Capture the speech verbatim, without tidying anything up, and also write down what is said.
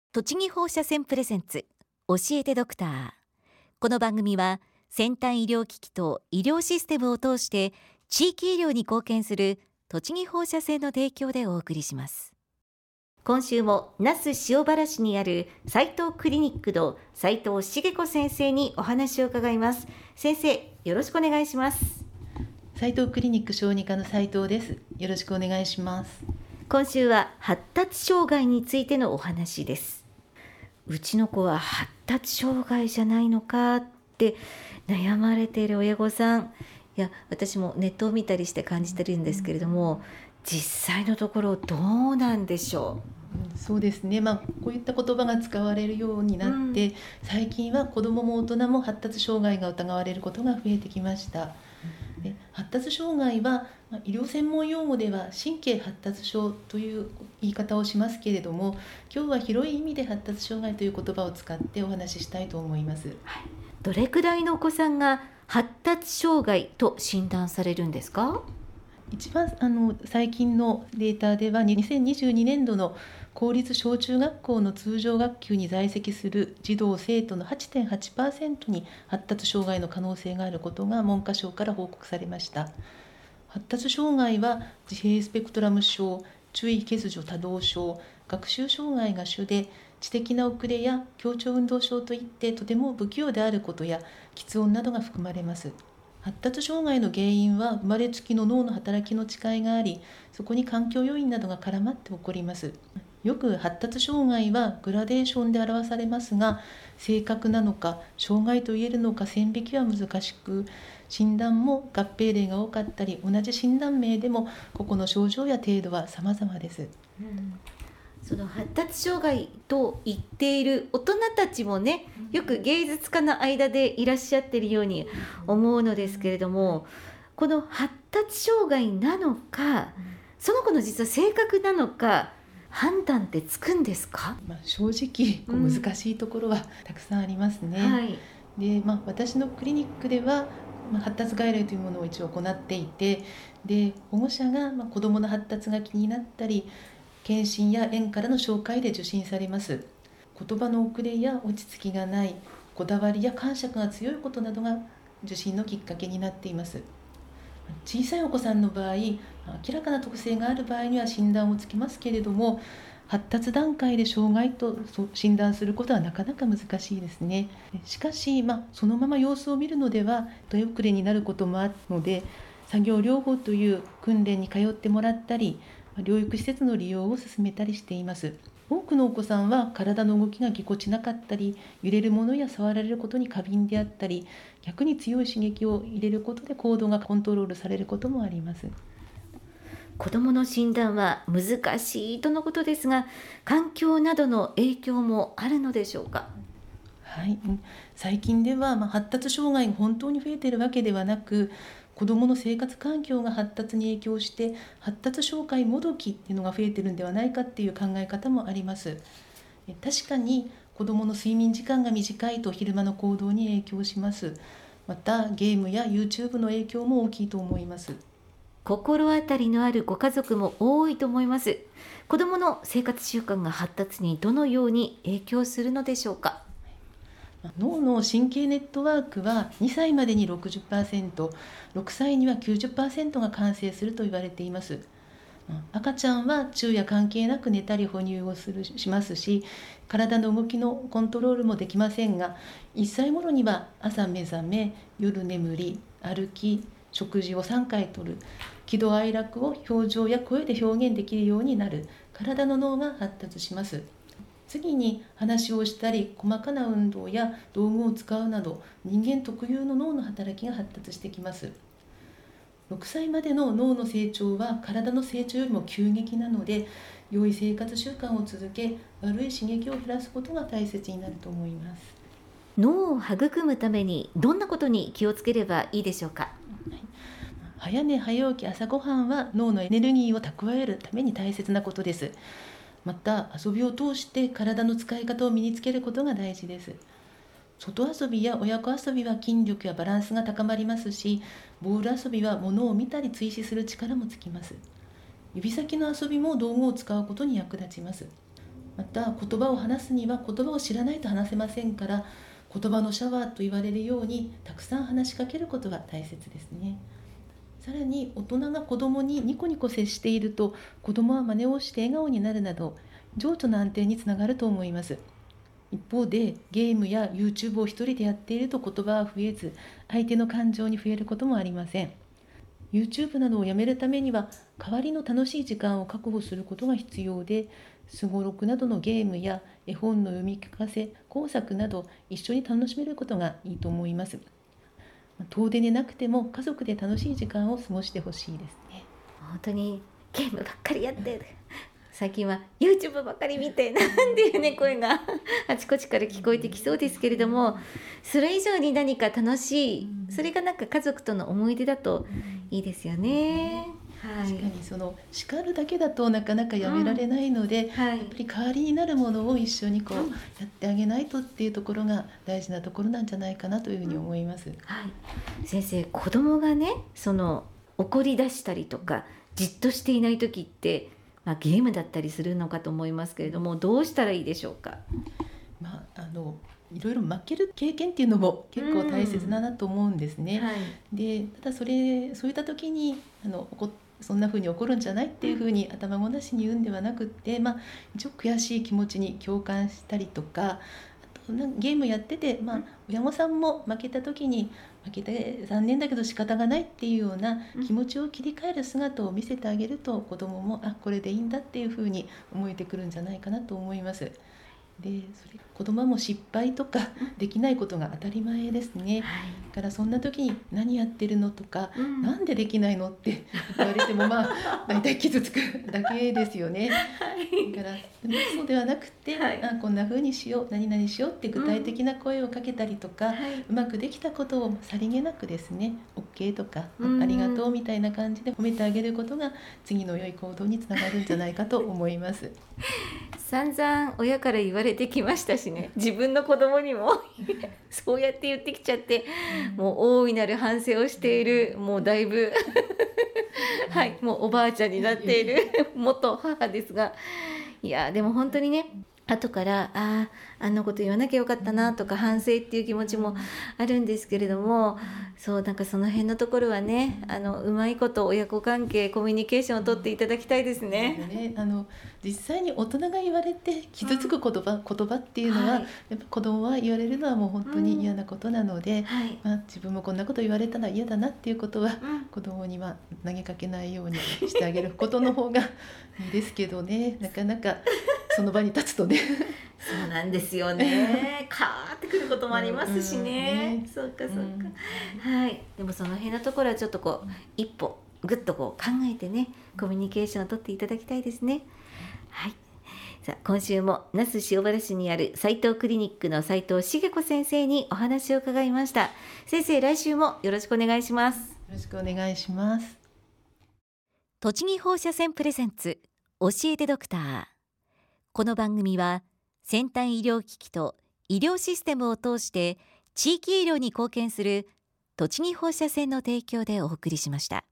栃木放射線プレゼンツ教えてドクター。この番組は先端医療機器と医療システムを通して地域医療に貢献する栃木放射線の提供でお送りします。今週も那須塩原市にある斉藤クリニックの斉藤茂子先生にお話を伺います。先生、よろしくお願いします。 斉藤クリニック小児科の斉藤です。よろしくお願いします。 今週は発達障害についてのお話です。うちの子は発達障害じゃないのかって悩まれている親御さん、いや私もネットを見たりして感じてるんですけれども、実際のところどうなんでしょう。そうですね、まあ、こういった言葉が使われるようになって、うん、最近は子どもも大人も発達障害が疑われることが増えてきました。で発達障害は、まあ、医療専門用語では神経発達症という言い方をしますけれども、今日は広い意味で発達障害という言葉を使ってお話ししたいと思います。 はい、どれくらいのお子さんが発達障害と診断されるんですか？ 一番あの最近のデータではにせんにじゅうにねんどの公立小中学校の通常学級に在籍する児童生徒の はちてんはちパーセント に発達障害の可能性があることが文科省から報告されました。発達障害は自閉スペクトラム症、注意欠如多動症、学習障害が主で、知的な遅れや協調運動症といってとても不器用であることや喫音などが含まれます。発達障害の原因は生まれつきの脳の働きの違いがあり、そこに環境要因などが絡まって起こります。よく発達障害はグラデーションで表されますが、正確なのか障害と言えるのか線引きは難しく、診断も合併例が多かったり、同じ診断名でも個々の症状や程度は様々です。 うん、その発達障害と言っている大人たちもね、よく芸術家の間でいらっしゃっているように思うのですけれども、この発達障害なのか、その子の実は性格なのか判断ってつくんですか？ まあ、正直難しいところはたくさんありますね。 うんはい、 でまあ、私のクリニックではまあ、発達外来というものを一応行っていて、で保護者がまあ子どもの発達が気になったり、検診や園からの紹介で受診されます。言葉の遅れや落ち着きがない、こだわりや感触が強いことなどが受診のきっかけになっています。小さいお子さんの場合、明らかな特性がある場合には診断をつけますけれども、発達段階で障害と診断することはなかなか難しいですね。しかし、まあ、そのまま様子を見るのでは手遅れになることもあるので、作業療法という訓練に通ってもらったり、療育施設の利用を進めたりしています。多くのお子さんは体の動きがぎこちなかったり、揺れるものや触られることに過敏であったり、逆に強い刺激を入れることで行動がコントロールされることもあります。 子どもの診断は難しいとのことですが、環境などの影響もあるのでしょうか？ はい、最近では、まあ、発達障害が本当に増えているわけではなく、子どもの生活環境が発達に影響して発達障害もどきっていうのが増えているんではないかっていう考え方もあります。確かに子どもの睡眠時間が短いと昼間の行動に影響します。またゲームや YouTube の影響も大きいと思います。 心当たりのあるご家族も多いと思います。子どもの生活習慣が発達にどのように影響するのでしょうか？ 脳の神経ネットワークはにさいまでに ろくじゅっパーセント、ろくさいには きゅうじゅっパーセント が完成すると言われています。赤ちゃんは昼夜関係なく寝たり哺乳をするしますし、体の動きのコントロールもできませんが、いっさい頃には朝目覚め、夜眠り、歩き、食事をさんかいとる、喜怒哀楽を表情や声で表現できるようになる体の脳が発達します。次に話をしたり、細かな運動や道具を使うなど、人間特有の脳の働きが発達してきます。ろくさいまでの脳の成長は体の成長よりも急激なので、良い生活習慣を続け、悪い刺激を減らすことが大切になると思います。 脳を育むためにどんなことに気をつければいいでしょうか？ はい、早寝早起き朝ごはんは脳のエネルギーを蓄えるために大切なことです。また遊びを通して体の使い方を身につけることが大事です。外遊びや親子遊びは筋力やバランスが高まりますし、ボール遊びは物を見たり追視する力もつきます。指先の遊びも道具を使うことに役立ちます。 また言葉を話すには言葉を知らないと話せませんから、言葉のシャワーと言われるようにたくさん話しかけることが大切ですね。さらに大人が子どもにニコニコ接していると、子どもは真似をして笑顔になるなど情緒の安定につながると思います。一方でゲームや YouTube を一人でやっていると言葉は増えず、相手の感情に触れることもありません。 YouTube などをやめるためには代わりの楽しい時間を確保することが必要で、すごろくなどのゲームや絵本の読み聞かせ、工作など一緒に楽しめることがいいと思います。遠出でなくても家族で楽しい時間を過ごしてほしいですね。 本当にゲームばっかりやって最近は YouTube ばっかり見てなんていうね声があちこちから聞こえてきそうですけれども、それ以上に何か楽しい、それがなんか家族との思い出だといいですよね。はい、 確かにその叱るだけだとなかなかやめられないので、うんはい、やっぱり代わりになるものを一緒にこうやってあげないとっていうところが大事なところなんじゃないかなというふうに思います。はい、 先生、子供がねその怒り出したりとかじっとしていない時って、まあ、ゲームだったりするのかと思いますけれども、どうしたらいいでしょうか。 まあ、あのいろいろ負ける経験っていうのも結構大切だなと思うんですね。うんはい、でただそれそういった時にあの怒ってそんな風に起こるんじゃないっていう風に頭ごなしに言うんではなくって、まあ、一応悔しい気持ちに共感したりとか、あとゲームやってて、まあ、親御さんも負けた時に負けて残念だけど仕方がないっていうような気持ちを切り替える姿を見せてあげると、子どももあこれでいいんだっていう風に思えてくるんじゃないかなと思います。でそれ子供も失敗とかできないことが当たり前ですね。はい、だからそんな時に何やってるのとか、うん、なんでできないのって言われてもまあ大体傷つくだけですよね。はい、だからそうではなくて、はい、あこんな風にしよう何々しようって具体的な声をかけたりとか、うんはい、うまくできたことをさりげなくですね OK とか、うん、ありがとうみたいな感じで褒めてあげることが次の良い行動につながるんじゃないかと思います。 散々親から言われてきましたしね、自分の子供にもそうやって言ってきちゃって、うん、もう大いなる反省をしている、もうだいぶはい、もうおばあちゃんになっている元母ですが、いやでも本当にね、後からああんなこと言わなきゃよかったなとか反省っていう気持ちもあるんですけれども、そうなんかその辺のところはね、あのうまいこと親子関係コミュニケーションを取っていただきたいですね。 そうですね、あの実際に大人が言われて傷つく言葉、うん、言葉っていうのは、はい、やっぱ子供は言われるのはもう本当に嫌なことなので、うんはいまあ、自分もこんなこと言われたら嫌だなっていうことは、うん、子供には投げかけないようにしてあげることの方がいいですけどね、なかなかその場に立つとねそうなんですよねカーってくることもありますしね、うんうん、そうかそうか、うん、はいでもその辺のところはちょっとこう、うん、一歩ぐっとこう考えてねコミュニケーションを取っていただきたいですね。はいさあ今週も那須塩原市にある斉藤クリニックの斉藤茂子先生にお話を伺いました。先生、来週もよろしくお願いします。よろしくお願いします。 栃木放射線プレゼンツ教えてドクター。この番組は先端医療機器と医療システムを通して地域医療に貢献する栃木放射線の提供でお送りしました。